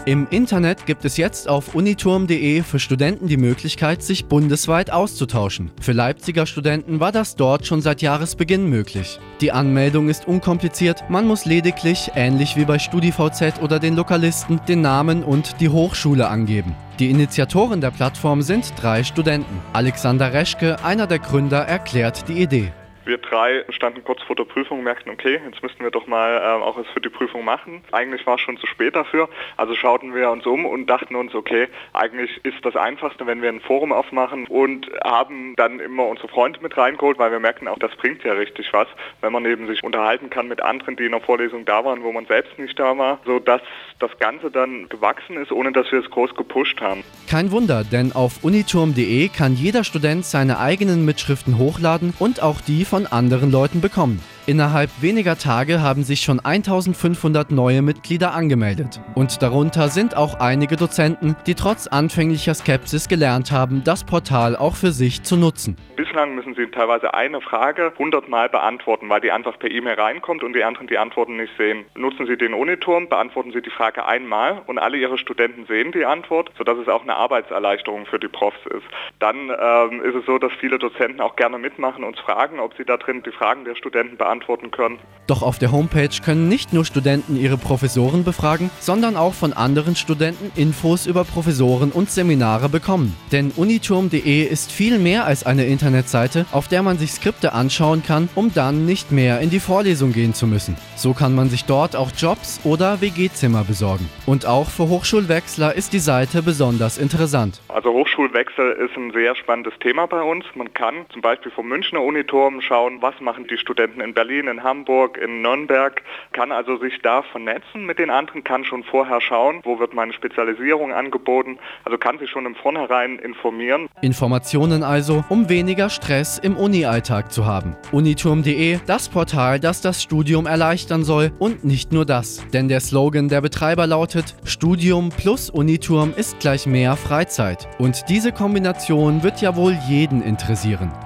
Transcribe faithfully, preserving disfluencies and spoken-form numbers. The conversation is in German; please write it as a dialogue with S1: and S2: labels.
S1: Im Internet gibt es jetzt auf uniturm punkt de für Studenten die Möglichkeit, sich bundesweit auszutauschen. Für Leipziger Studenten war das dort schon seit Jahresbeginn möglich. Die Anmeldung ist unkompliziert, man muss lediglich, ähnlich wie bei StudiVZ oder den Lokalisten, den Namen und die Hochschule angeben. Die Initiatoren der Plattform sind drei Studenten. Alexander Reschke, einer der Gründer, erklärt die Idee.
S2: Wir drei standen kurz vor der Prüfung und merkten, okay, jetzt müssten wir doch mal äh, auch was für die Prüfung machen. Eigentlich war es schon zu spät dafür, also schauten wir uns um und dachten uns, okay, eigentlich ist das Einfachste, wenn wir ein Forum aufmachen, und haben dann immer unsere Freunde mit reingeholt, weil wir merkten auch, das bringt ja richtig was, wenn man eben sich unterhalten kann mit anderen, die in der Vorlesung da waren, wo man selbst nicht da war, sodass das Ganze dann gewachsen ist, ohne dass wir es groß gepusht haben.
S1: Kein Wunder, denn auf uniturm punkt de kann jeder Student seine eigenen Mitschriften hochladen und auch die von von anderen Leuten bekommen. Innerhalb weniger Tage haben sich schon eintausendfünfhundert neue Mitglieder angemeldet. Und darunter sind auch einige Dozenten, die trotz anfänglicher Skepsis gelernt haben, das Portal auch für sich zu nutzen.
S2: Bislang müssen sie teilweise eine Frage hundertmal beantworten, weil die einfach per E-Mail reinkommt und die anderen die Antworten nicht sehen. Nutzen Sie den Uniturm, beantworten Sie die Frage einmal und alle Ihre Studenten sehen die Antwort, sodass es auch eine Arbeitserleichterung für die Profs ist. Dann ähm, ist es so, dass viele Dozenten auch gerne mitmachen und uns fragen, ob sie da drin die Fragen der Studenten beantworten antworten können.
S1: Doch auf der Homepage können nicht nur Studenten ihre Professoren befragen, sondern auch von anderen Studenten Infos über Professoren und Seminare bekommen. Denn uniturm punkt de ist viel mehr als eine Internetseite, auf der man sich Skripte anschauen kann, um dann nicht mehr in die Vorlesung gehen zu müssen. So kann man sich dort auch Jobs oder W G-Zimmer besorgen. Und auch für Hochschulwechsler ist die Seite besonders interessant.
S2: Also Hochschulwechsel ist ein sehr spannendes Thema bei uns. Man kann zum Beispiel vom Münchner Uniturm schauen, was machen die Studenten in Berlin, in Hamburg, in Nürnberg, kann also sich da vernetzen mit den anderen, kann schon vorher schauen, wo wird meine Spezialisierung angeboten, also kann sich schon im Vornherein informieren.
S1: Informationen also, um weniger Stress im Uni-Alltag zu haben. uniturm punkt de, das Portal, das das Studium erleichtern soll, und nicht nur das. Denn der Slogan der Betreiber lautet: Studium plus Uniturm ist gleich mehr Freizeit. Und diese Kombination wird ja wohl jeden interessieren.